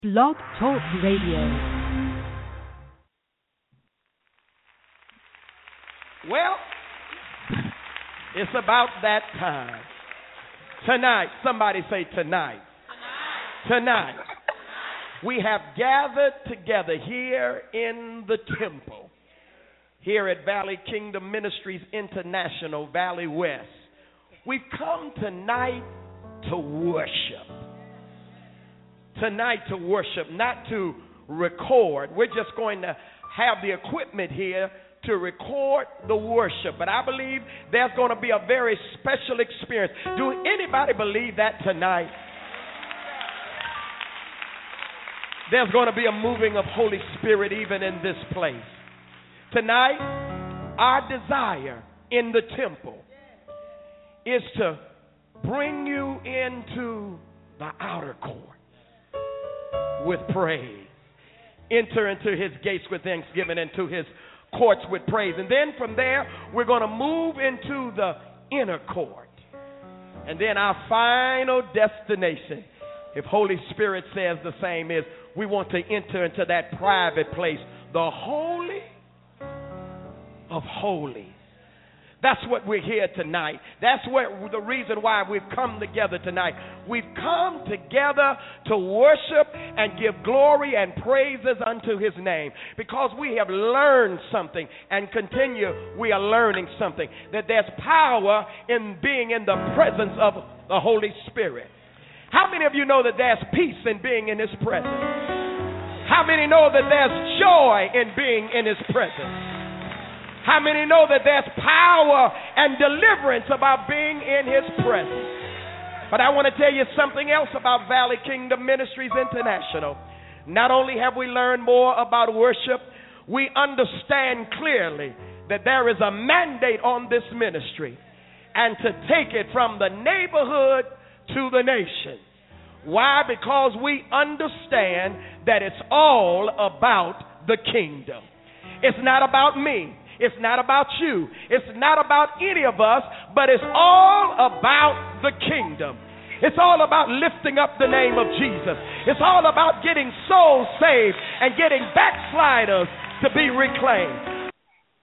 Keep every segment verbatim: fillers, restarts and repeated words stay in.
Blog Talk Radio. Well, it's about that time. Tonight, somebody say tonight. Tonight. Tonight. We have gathered together here in the temple, here at Valley Kingdom Ministries International, Valley West. We've come tonight to worship. Tonight to worship, not to record. We're just going to have the equipment here to record the worship. But I believe there's going to be a very special experience. Do anybody believe that tonight? There's going to be a moving of Holy Spirit even in this place. Tonight, our desire in the temple is to bring you into the outer court with praise. Enter into his gates with thanksgiving, into his courts with praise. And then from there, we're going to move into the inner court. And then our final destination, if Holy Spirit says the same, is we want to enter into that private place, the Holy of Holies. That's what we're here tonight. That's what the reason why we've come together tonight. We've come together to worship and give glory and praises unto his name, because we have learned something and continue we are learning something, that there's power in being in the presence of the Holy Spirit. How many of you know that there's peace in being in his presence? How many know that there's joy in being in his presence? How many know that there's power and deliverance about being in his presence? But I want to tell you something else about Valley Kingdom Ministries International. Not only have we learned more about worship, we understand clearly that there is a mandate on this ministry, and to take it from the neighborhood to the nation. Why? Because we understand that it's all about the kingdom. It's not about me. It's not about you. It's not about any of us, but it's all about the kingdom. It's all about lifting up the name of Jesus. It's all about getting souls saved and getting backsliders to be reclaimed.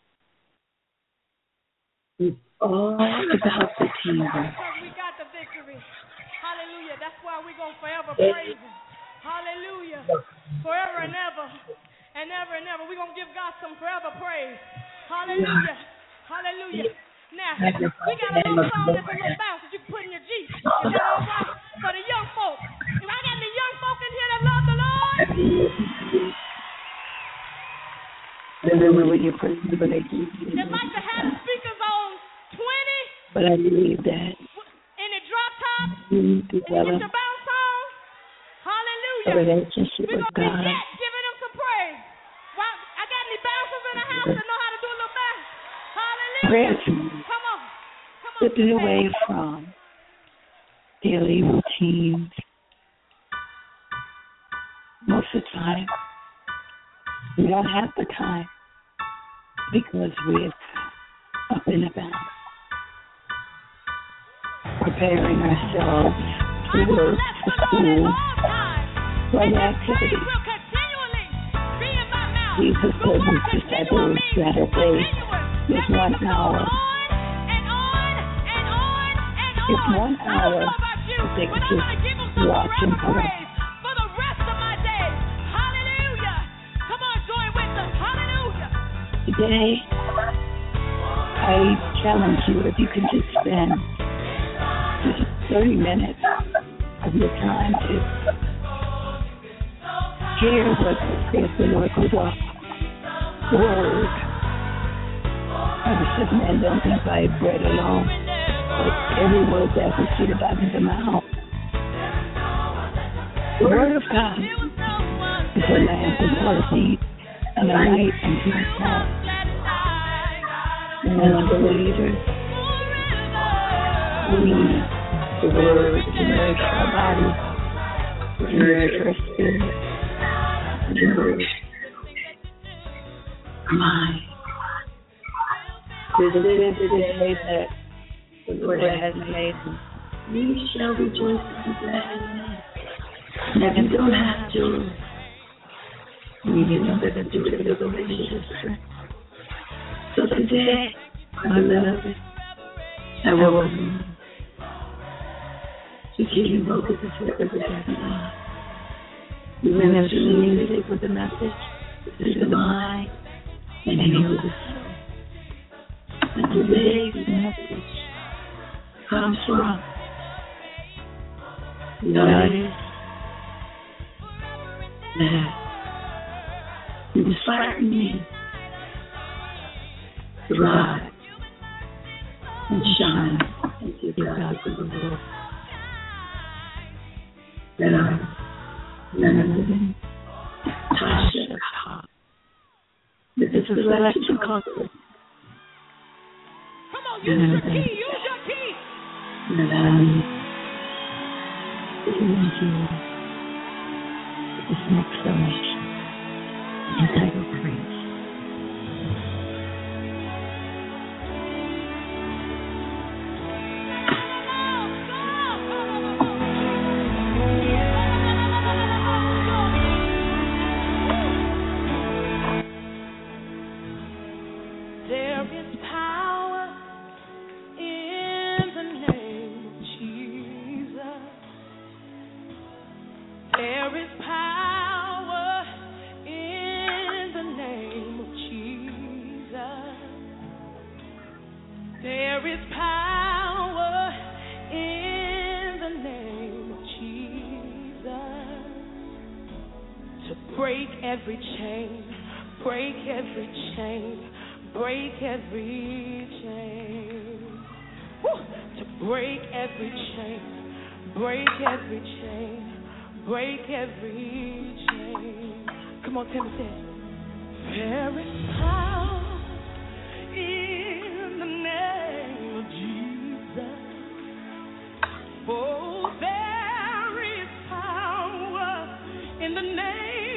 It's all about the kingdom. We got the victory. Hallelujah. That's why we're going to forever praise him. Hallelujah. Forever and ever and ever and ever. We're going to give God some forever praise. Hallelujah. Hallelujah. Now, we got a little song that's a little bounce that you can put in your Jeep. Is that all right? For the young folk. If I got any young folk in here that love the Lord. Remember when you put it in They like to have speakers on twenty. But I believe that. In the drop top. You and you get your bounce on. Hallelujah. A relationship We're with going to be God. yet giving them some praise. Well, I got any bouncers in the house that know how to do a little bounce? Hallelujah. Prayer Come on. Come on. slipping away from daily routines. Most of the time, we don't have the time because we're up and about, preparing ourselves to work, for school, for other activities. Jesus told his disciples that a day is one hour. It's one hour that they could just watch and pray. Today, I challenge you, if you can just spend just thirty minutes of your time to hear what says the Lord with a word. I said, man, don't think by bread alone, but every word that proceeded out of the mouth. The word of God is a lamp unto our feet and a light unto our path. And as believers, we need the word to nourish our bodies, to nourish our spirit, to nourish our mind. This is the day that the Lord has made. We shall rejoice and be glad in it. Now, you don't have to read it up and do it with a religious strength. So today, my beloved, I welcome you to Kingdom Focus is representing God. We minister music with the message to the mind and heal the soul. And today's message comes from God is that inspired me to rise and shine and give God the glory. That I none other than Tasha Cobb. This is a selection concert. Come on, use your key, use your key. That I'm giving to this next selection entitled Praise. Every chain, break every chain, break every chain. Woo! To break every chain, break every chain, break every chain. Come on, Timothy. There is power in the name of Jesus. Oh, there is power in the name.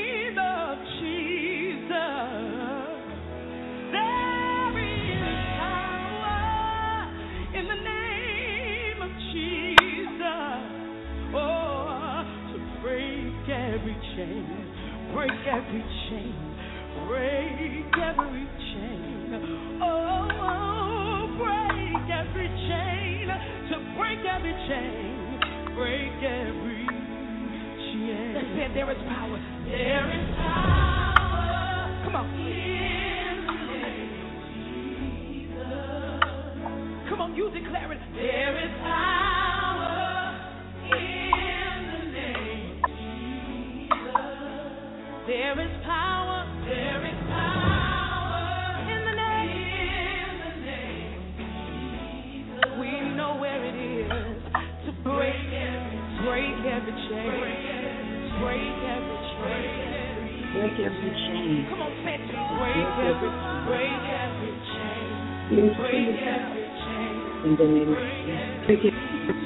Break every chain, break every chain, oh, break every chain, to break every chain, break every chain. Let's say there is power, there is power. Come on. In the name of Jesus. Come on, you declare it. There is power in the name of Jesus. There is power, there is power in the name, in the name of Jesus. We know where it is to break every, break every chain, break every chain, break every chain. Come on, say it. Break every, break every chain, break every chain. In the name of Jesus. Break it.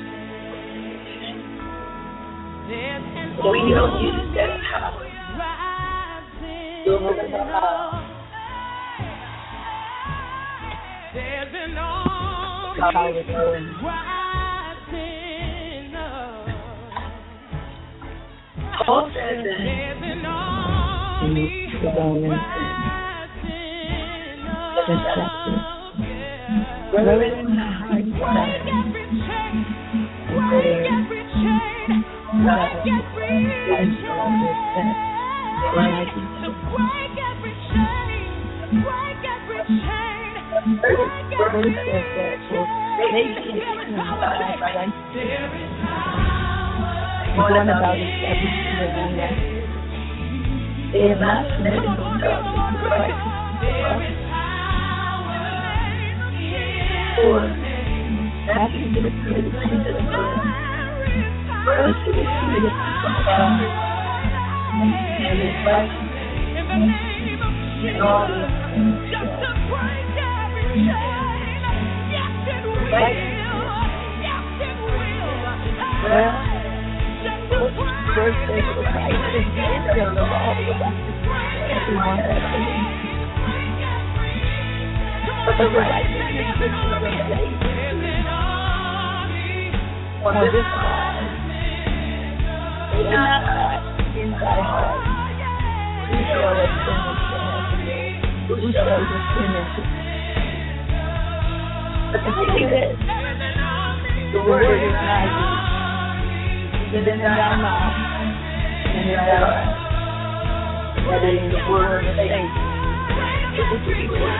We know you that power. There's an army rising up. Paul says that. There's an army rising up. Break every chain, break every chain, break every chain. Break, to break every chain, break every chain, break every chain. There is power. There is power. One about it every single day. They have not submitted themselves to Christ. There is power for that is the good thing to the blood. First, it is committed to God. And it's right in the name of Jesus, just to break every chain. Yes, it will. Yes, it will. Well, just to break first thing for Christ is the end of all of us. Everyone has to be. But the righteousness is the faith. On this side, May not hide in thy heart. Who shall ascend into heaven? Who shall ascend into But the thing is, the word is nigh thee, even in thy mouth and in thy heart. That is the word of faith. It is the word.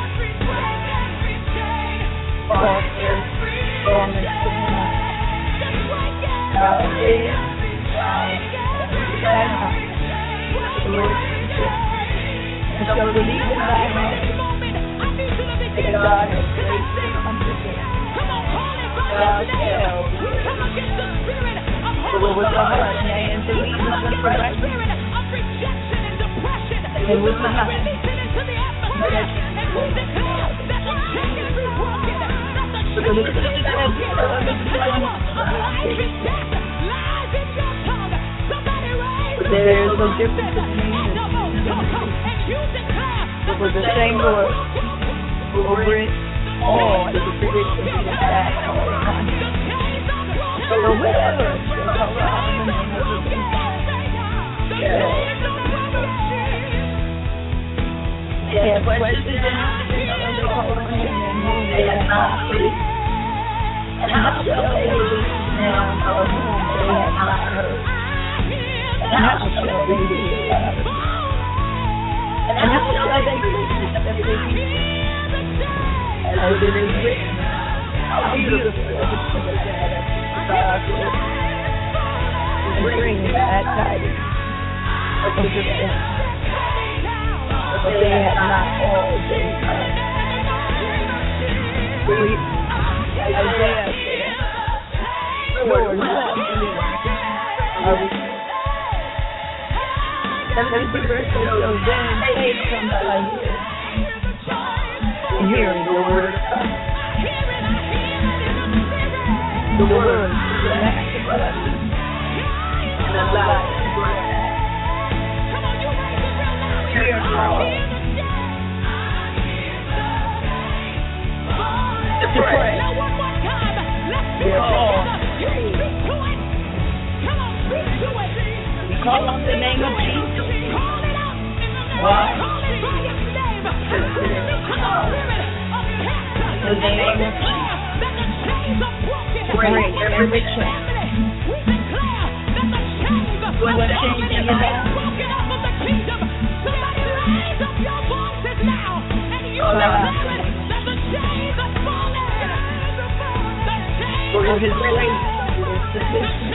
False earth, form and sin. Thou is, thou is thy heart. The word is true. And shall believe in thy heart that God has placed thee unto death. Thou shalt for with the heart man believes unto righteousness, and with the mouth there is no difference between them. It was the same Lord who over it all is the tradition of the past. So whoever shall come out in the name of Jesus. They have questions and they call on him and whom they have not believed. And how shall they believe now of whom they have not heard? And how shall they believe? And how shall they believe except they be as it is written? How beautiful is the children of God and bring that tidings of the good things. But they have not all been heard. Isaiah said, Lord, what are we? seventy verse so then faith comes by hearing the word of God. The word is the master blessing and the life is breath. Hear power to pray. We're all we call on the name of Jesus. Why? The name of Jesus. Break every chain. What chain do you have? Call out. For his grace is sufficient.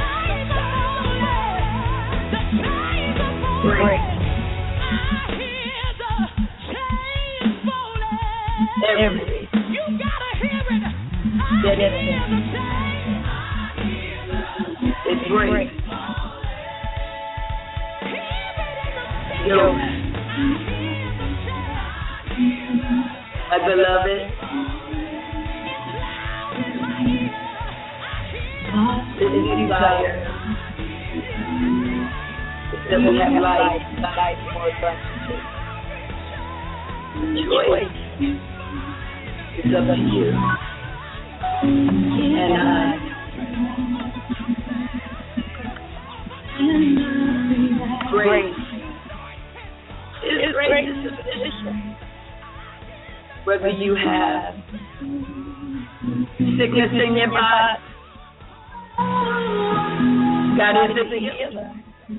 Break. Every. That is it's great. Yo, my beloved, this is desire that we have life, life more abundantly. Choice is up to you and I. Grace is grace is sufficient. Whether you have sickness in your body, God is a healer.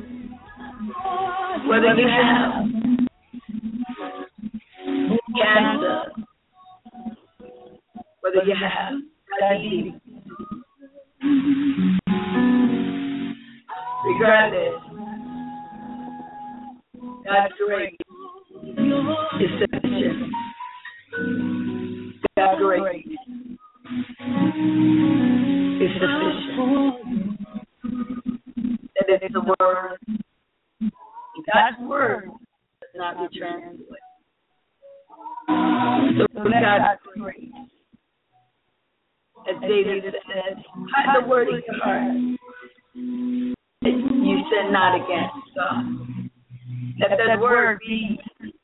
Whether you have cancer, whether you have diabetes, regardless, God's grace is sufficient. God's grace is sufficient. That is the word. God's word does not return to it. So God's grace. As David said, hide the word in your heart. You sin not against God. Let that word be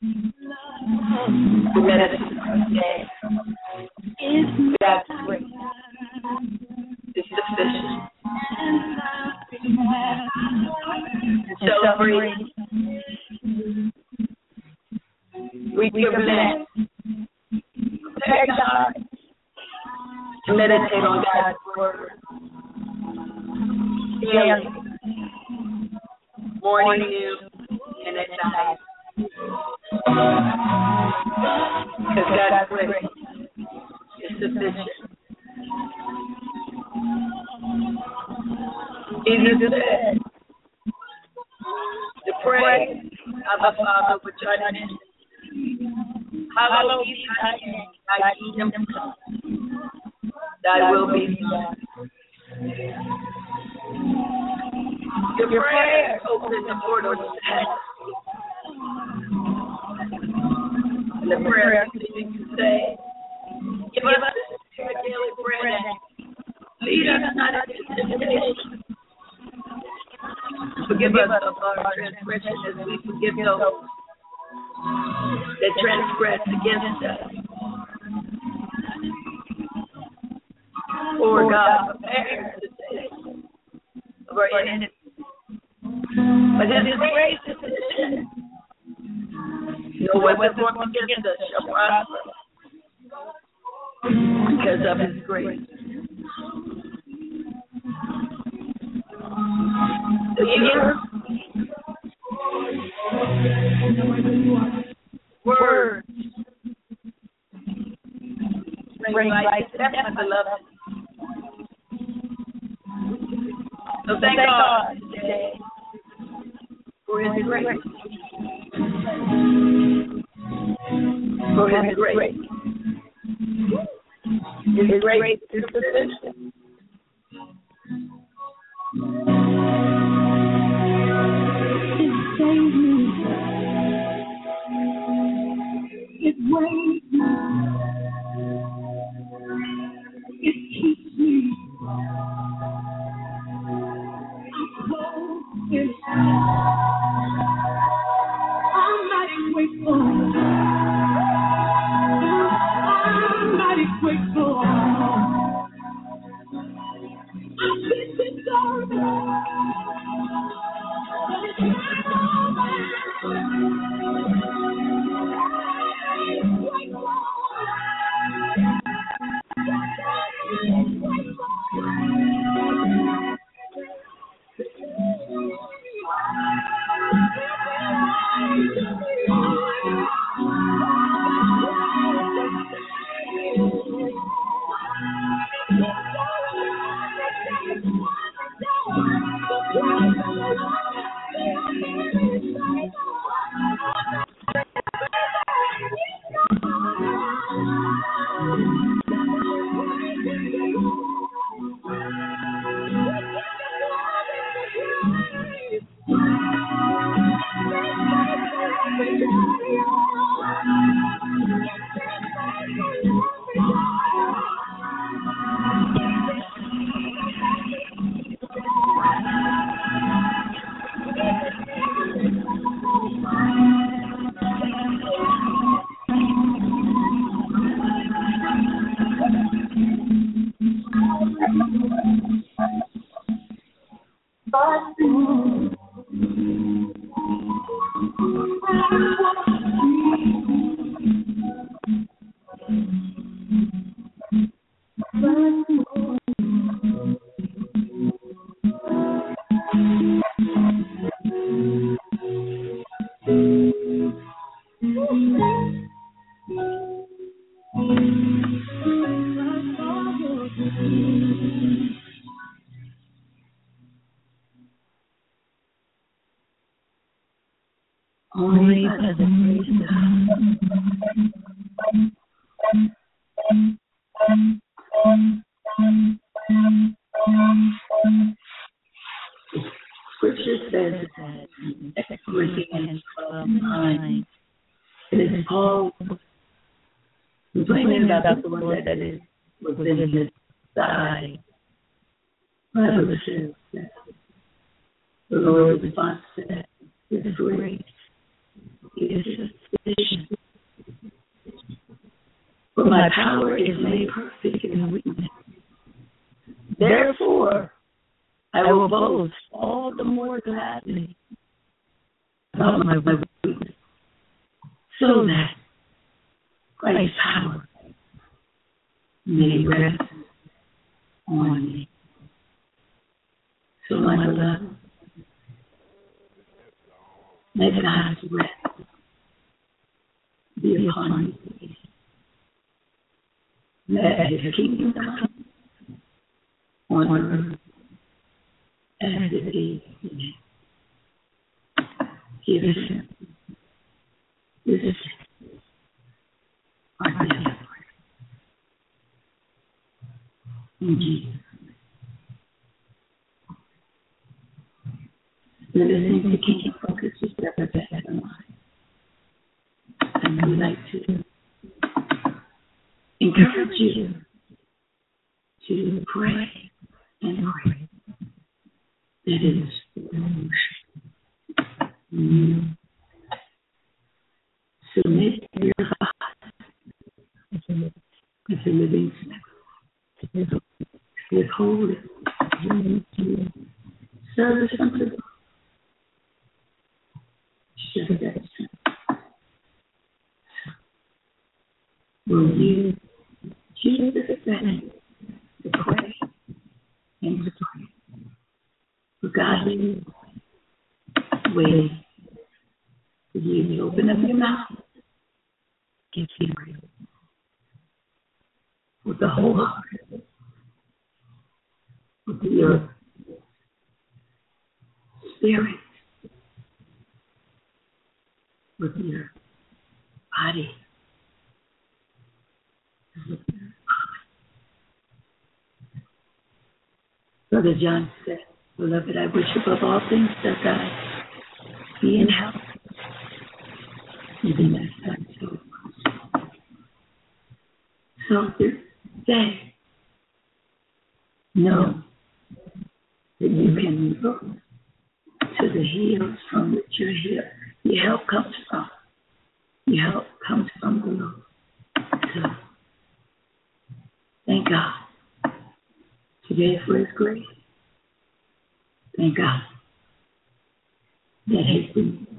the medicine of the day. God's grace is sufficient. free. We commit. Prepare God to meditate on God's word. Daily, morning, noon, and at night. Because God's grace is sufficient. Jesus said to pray, Our Father, which art in heaven, hallowed be thy name, thy kingdom come, thy will be done. Your prayer opens the portal to heaven. And the prayer continues to say, give us our daily bread. Lead us not into temptation. Forgive us of our transgressions as we forgive those that transgress against us. For God prepares the table of our enemies. But His grace is sufficient. No weapon formed against us shall prosper because of His grace. So your words bring life to death, my beloved. So thank God today for His grace. For His grace. His grace is sufficient. It waits me. It keeps me. I'm focused. I'm mighty grateful. I'm mighty grateful. I'm busy sorry. But it's not over. Only by the grace of Scripture says that in Second Corinthians twelve nine, it is Paul complaining about the one that is within his side. Bible says that the Lord's response to that is grace. It is sufficient. For my power is made perfect in weakness. Therefore, I will boast all the more gladly all my weakness, so that Christ's power may rest on me. So, my beloved, let God's rest be upon you. Let His kingdom come on earth as it is in heaven. Give Him this our daily bread. In Jesus. Let us think the kingdom focus is represented in life. And we like to encourage you to pray and pray. That is you submit your body as a living sacrifice. Withhold it. Service unto God. Just that simple. Will you choose this thing to pray and to pray for godly ways for you to open up your mouth, give Him praise with the whole heart, with your spirit, with your body, with your mind. Brother John said, beloved, I wish above all things that God be in health, even as that soul prosper. So this day, know that you can look to the hills from which your help, your help comes from. Your help comes from the Lord. So, thank God today for His grace. Thank God that His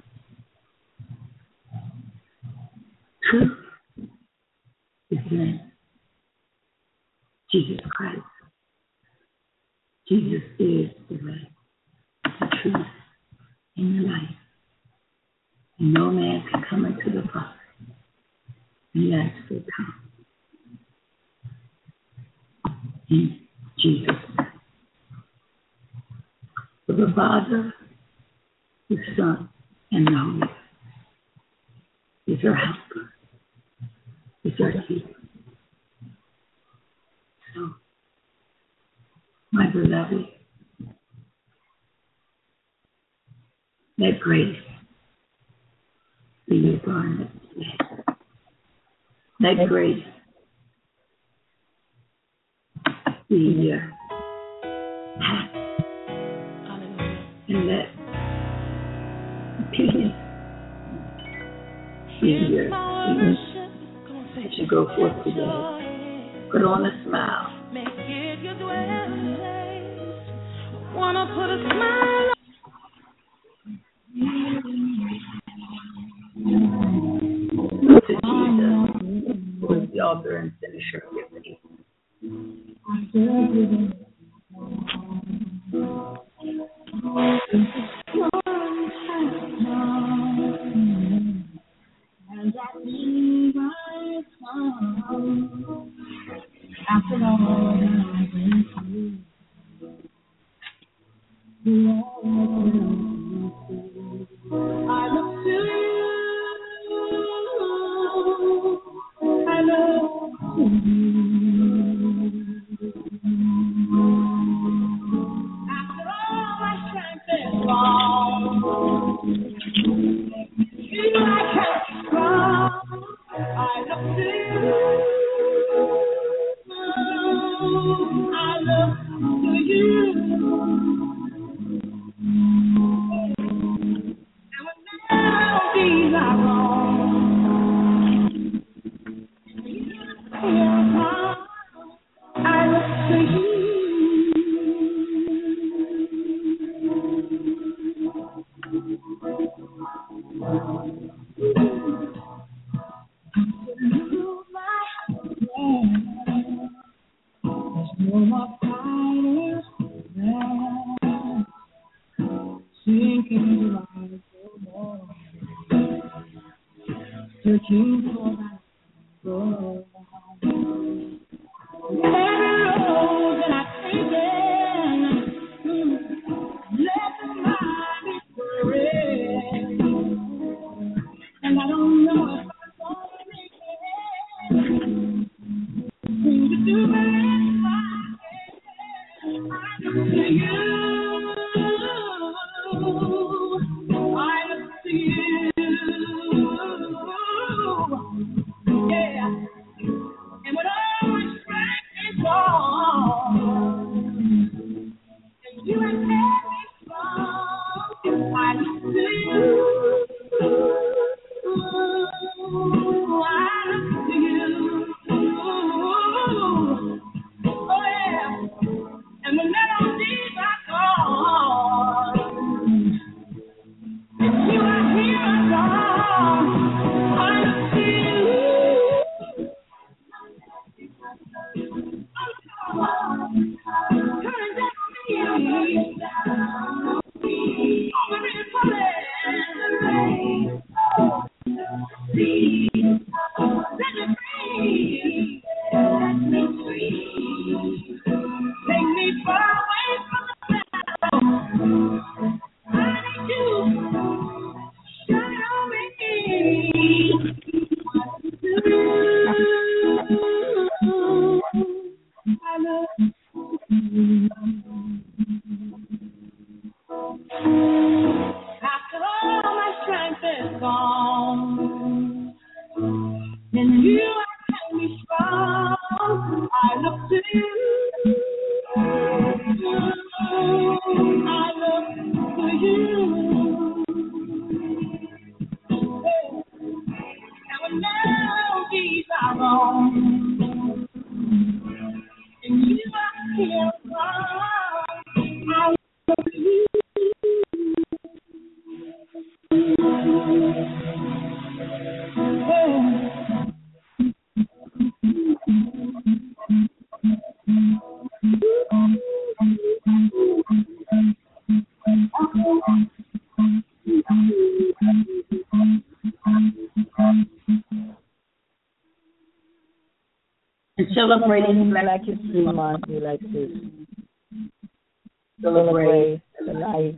truth is in Jesus Christ. Jesus is the way, the truth, and the life. And no man can come into the Father unless they come in Jesus. For the Father, the Son, and the Holy Spirit is our helper, is our keeper. So, my beloved, let grace be your garment today. Let grace be your hat. And let peace be your peace as you go forth today. Put on a smile. Make it your dwelling place. Wanna put a smile on to Jesus, who is the author and finisher of your faith. And I believe I come after all I've been through. I look to you. I look to you. After all my strength is gone, you I can't come. I look to you. I look to you. And when melodies are wrong, I look to you. Celebrating Black History Month, we like to celebrate the life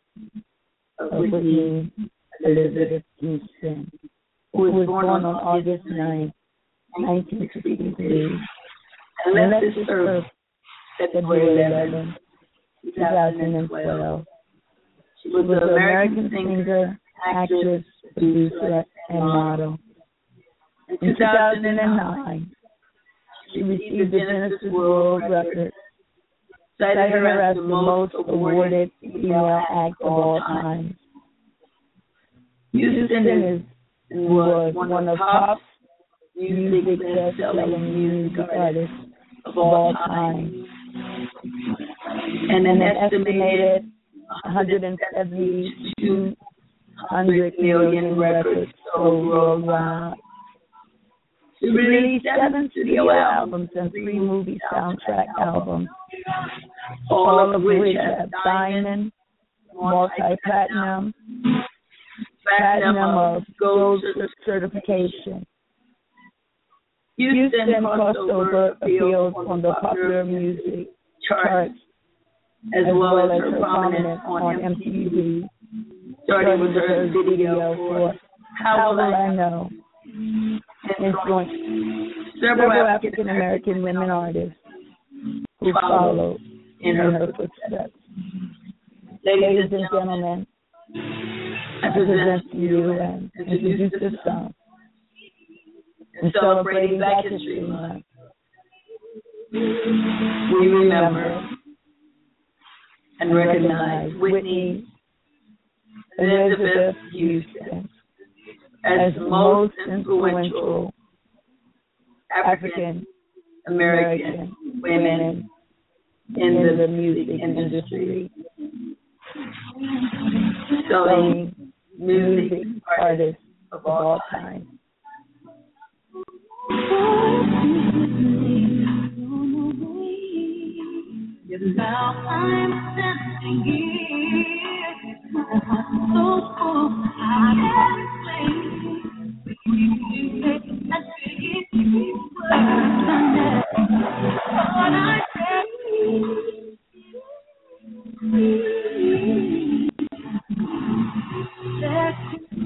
of Whitney Elizabeth Houston, who was born on August ninth, nineteen sixty-three, and left this earth February eleventh, two thousand twelve. She was an American singer, actress, producer, and model. In two thousand nine, she received the Genesis World Record, citing her as the most awarded female act of all time. Houston is was one of the top music best-selling music artists of all time, and an estimated one hundred seventy-two hundred million records sold worldwide. She released seven studio albums and three movie soundtrack albums, all of which have diamond, multi-platinum, platinum of gold certification. Houston crossed over appeals on the popular music charts, as well as her prominence on M T V, starting with her video for How Will I Know, influenced several African American women artists who followed in her footsteps. Ladies and gentlemen, I present to you and introduce this song in celebrating Black History Month. We remember and recognize Whitney Elizabeth Houston as the most influential African American women in the music industry, selling music artist of all time. Now I'm standing here, my heart so full, I can't explain. You take that big words under what I say. There could be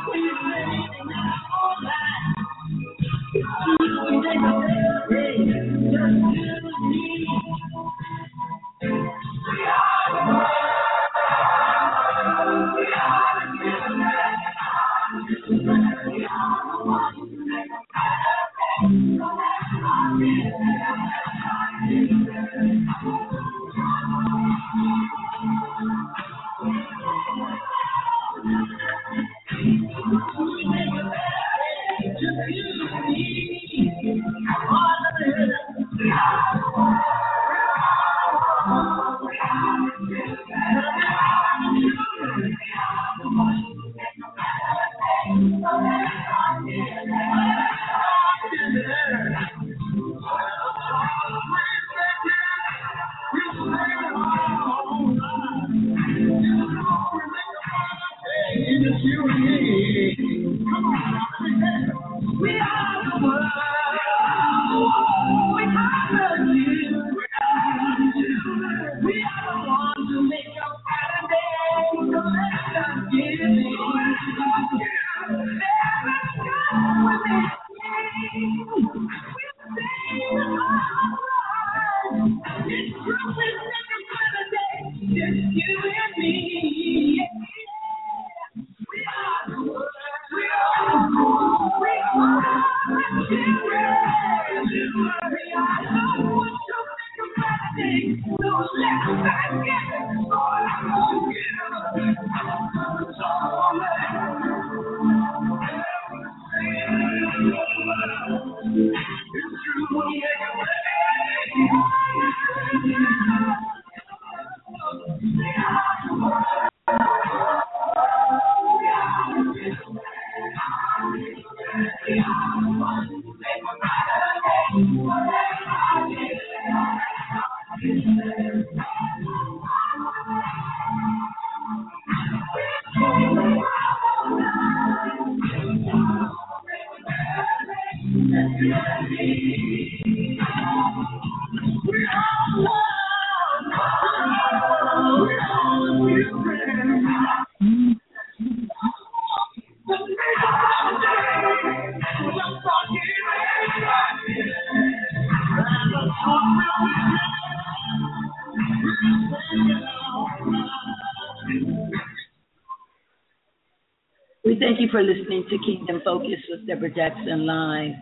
We thank you for listening to Kingdom Focus with Deborah Jackson Live.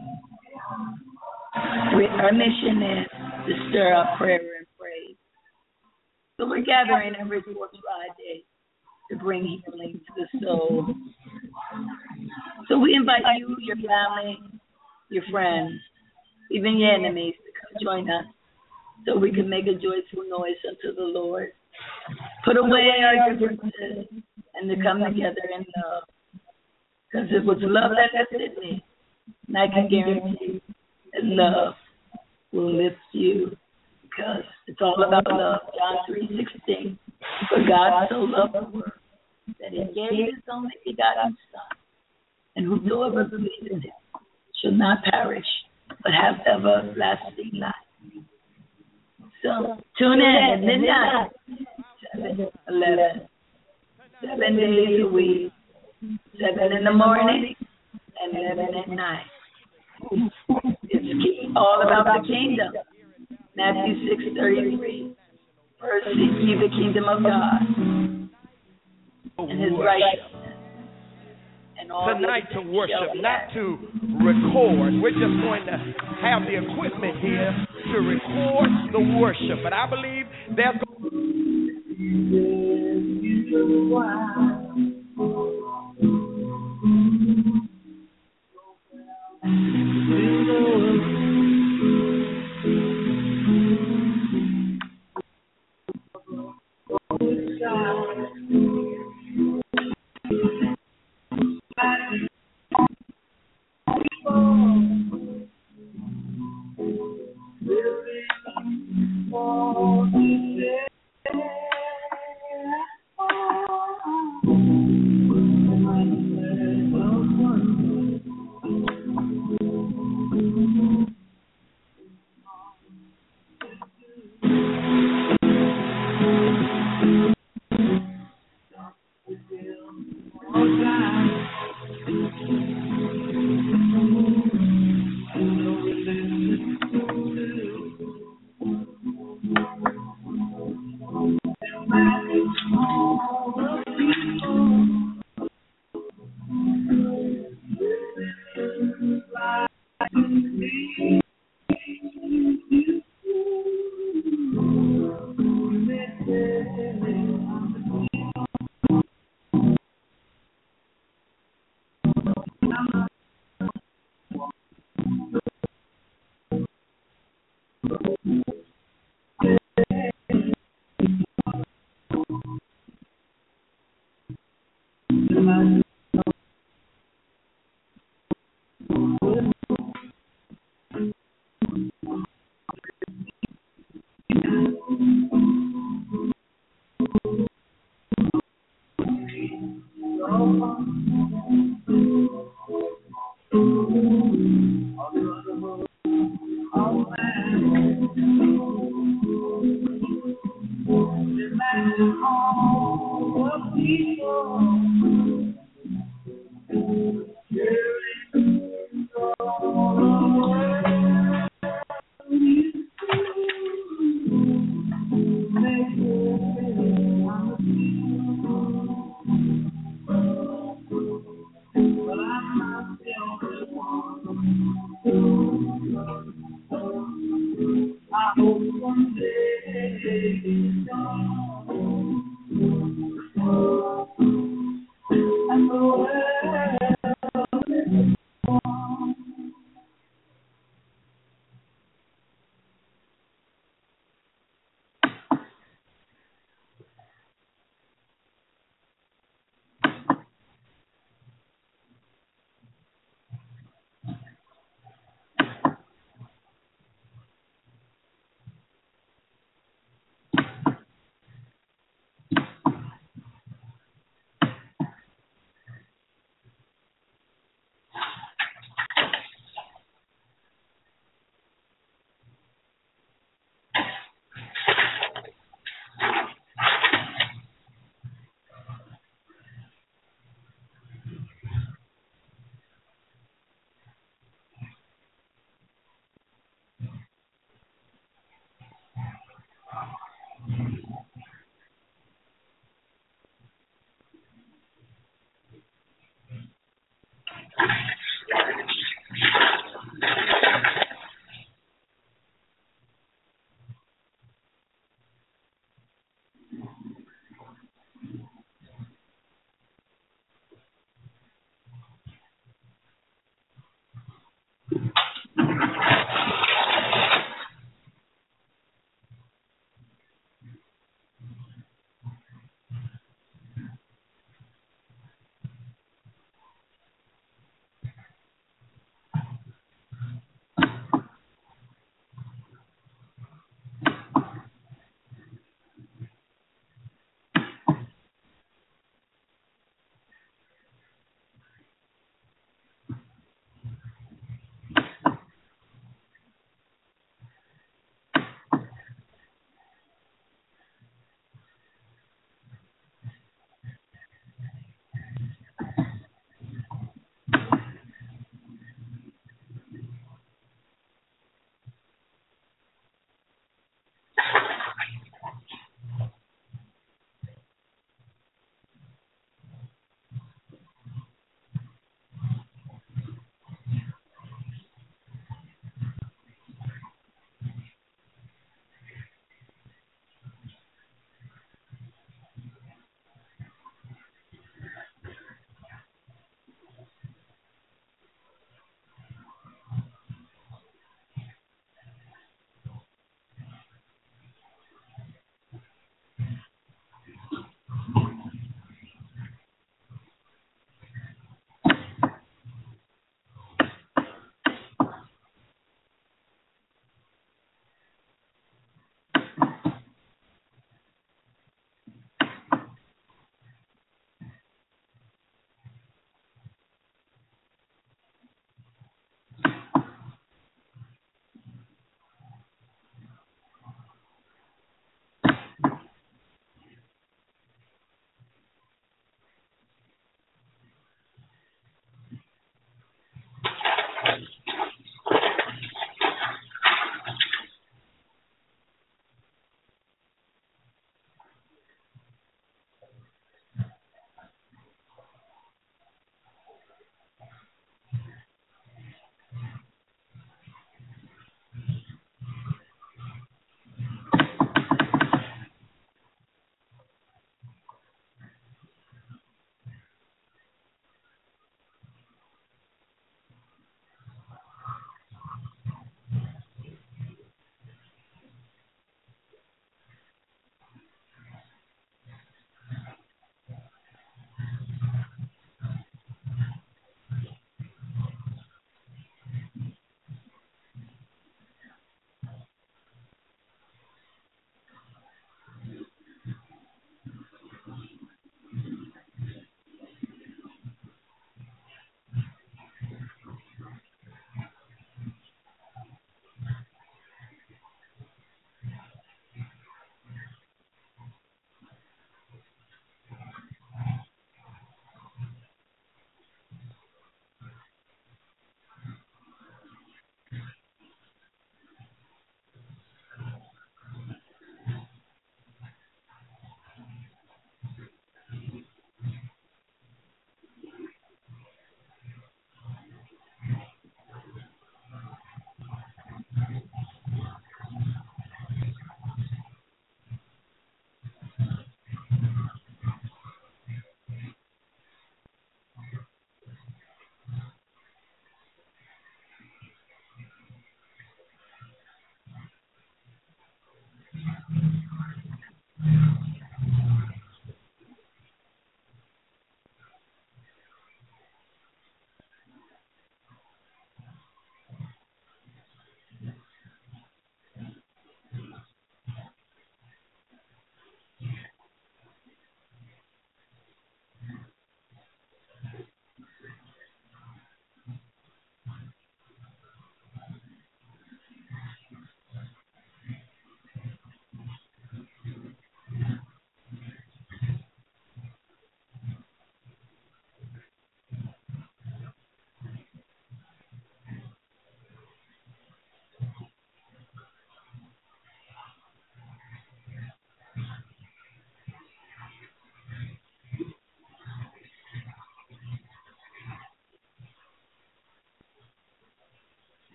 We, our mission is to stir up prayer and praise. So we're gathering every fourth Friday to bring healing to the soul. So we invite you, your family, your friends, even your enemies to come join us so we can make a joyful noise unto the Lord. Put away our differences and to come together in love. Because it was love that lifted me. And I can guarantee that love will lift you. Because it's all about love. John three sixteen. For God so loved the world that he gave his only begotten Son. And whosoever believes in him shall not perish, but have everlasting life. So tune in at midnight, seven, eleven, seven days a week. Seven in the morning and eleven at night. It's all about the kingdom. Matthew six thirty three. First seek ye the kingdom of God and his righteousness. And all tonight to worship, not to record. We're just going to have the equipment here to record the worship. But I believe there's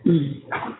Mm.